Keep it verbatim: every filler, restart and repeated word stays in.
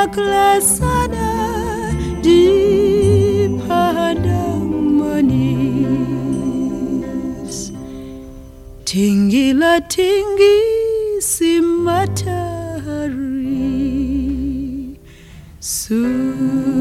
bermaklah sana di padang manis. Tinggilah tinggi si matahari.